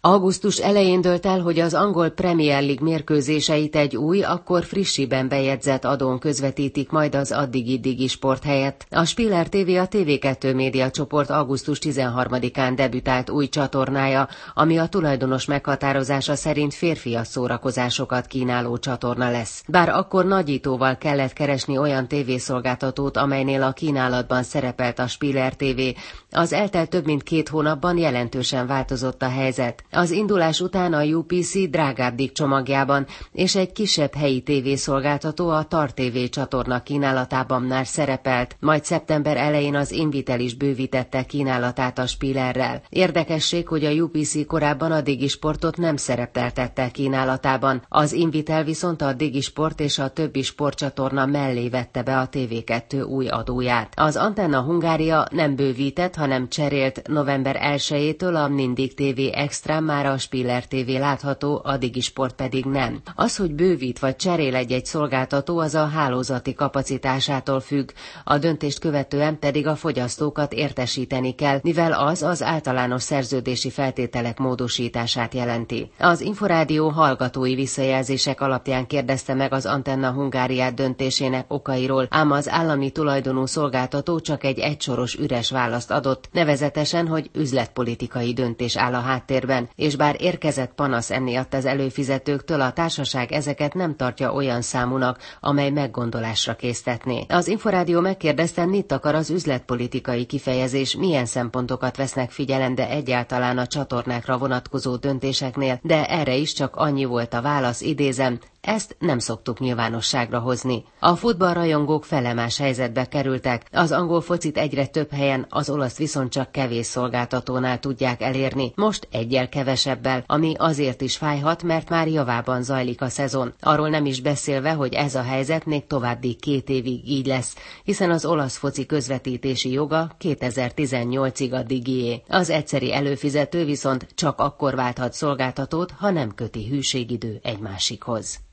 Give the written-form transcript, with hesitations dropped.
Augusztus elején dőlt el, hogy az angol Premier League mérkőzéseit egy új, akkor frissiben bejegyzett adón közvetítik majd az addigi Digi Sport helyett. A Spiller TV a TV2 média csoport augusztus 13-án debütált új csatornája, ami a tulajdonos meghatározása szerint férfias szórakozásokat kínáló csatorna lesz. Bár akkor nagyítóval kellett keresni olyan tévészolgáltatót, amelynél a kínálatban szerepelt a Spiller TV, az eltelt több mint 2 hónapban jelentősen változott a helyzet. Az indulás után a UPC drágább csomagjában és egy kisebb helyi tévészolgáltató, a Tar TV csatorna kínálatában már szerepelt, majd szeptember elején az Invitel is bővítette kínálatát a Spillerrel. Érdekesség, hogy a UPC korábban a Digi Sportot nem szerepeltette kínálatában, az Invitel viszont a Digi Sport és a többi sportcsatorna mellé vette be a TV2 új adóját. Az Antenna Hungária nem bővített, hanem cserélt. November 1-től a Mindig TV Extra már a Spiller TV látható, a Digi Sport pedig nem. Az, hogy bővít vagy cserél egy szolgáltató, az a hálózati kapacitásától függ, a döntést követően pedig a fogyasztókat értesíteni kell, mivel az általános szerződési feltételek módosítását jelenti. Az Inforádió hallgatói visszajelzések alapján kérdezte meg az Antenna Hungáriát döntésének okairól, ám az állami tulajdonú szolgáltató csak egy egysoros üres választ adott, nevezetesen, hogy üzletpolitikai döntés áll a háttérben, és bár érkezett panasz emiatt az előfizetőktől, a társaság ezeket nem tartja olyan számúnak, amely meggondolásra késztetné. Az Inforádió megkérdezte, mit akar az üzletpolitikai kifejezés, milyen szempontokat vesznek figyelembe egyáltalán a csatornákra vonatkozó döntéseknél, de erre is csak annyi volt a válasz, idézem: ezt nem szoktuk nyilvánosságra hozni. A futballrajongók felemás helyzetbe kerültek, az angol focit egyre több helyen, az olasz viszont csak kevés szolgáltatónál tudják elérni, most egyel kevesebbel, ami azért is fájhat, mert már javában zajlik a szezon. Arról nem is beszélve, hogy ez a helyzet még további 2 évig így lesz, hiszen az olasz foci közvetítési joga 2018-ig a Digié. Az egyszeri előfizető viszont csak akkor válthat szolgáltatót, ha nem köti hűségidő egy másikhoz.